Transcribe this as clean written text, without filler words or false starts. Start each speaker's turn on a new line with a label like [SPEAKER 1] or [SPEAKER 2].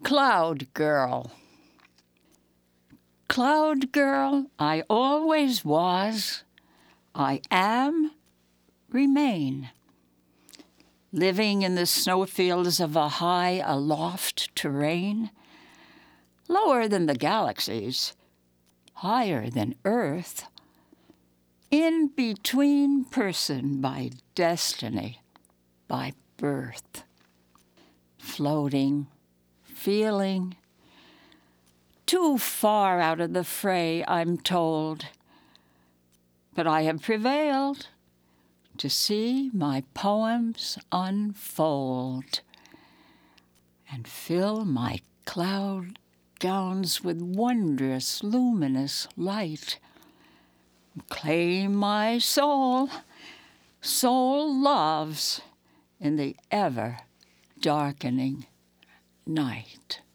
[SPEAKER 1] Cloud Girl. Cloud girl, I always was, I am, remain. Living in the snowfields of a high aloft terrain, lower than the galaxies, higher than Earth, in between person by destiny, by birth. Floating, feeling, too far out of the fray, I'm told. But I have prevailed to see my poems unfold and fill my cloud gowns with wondrous, luminous light. Claim my soul. Soul loves in the ever-darkening night.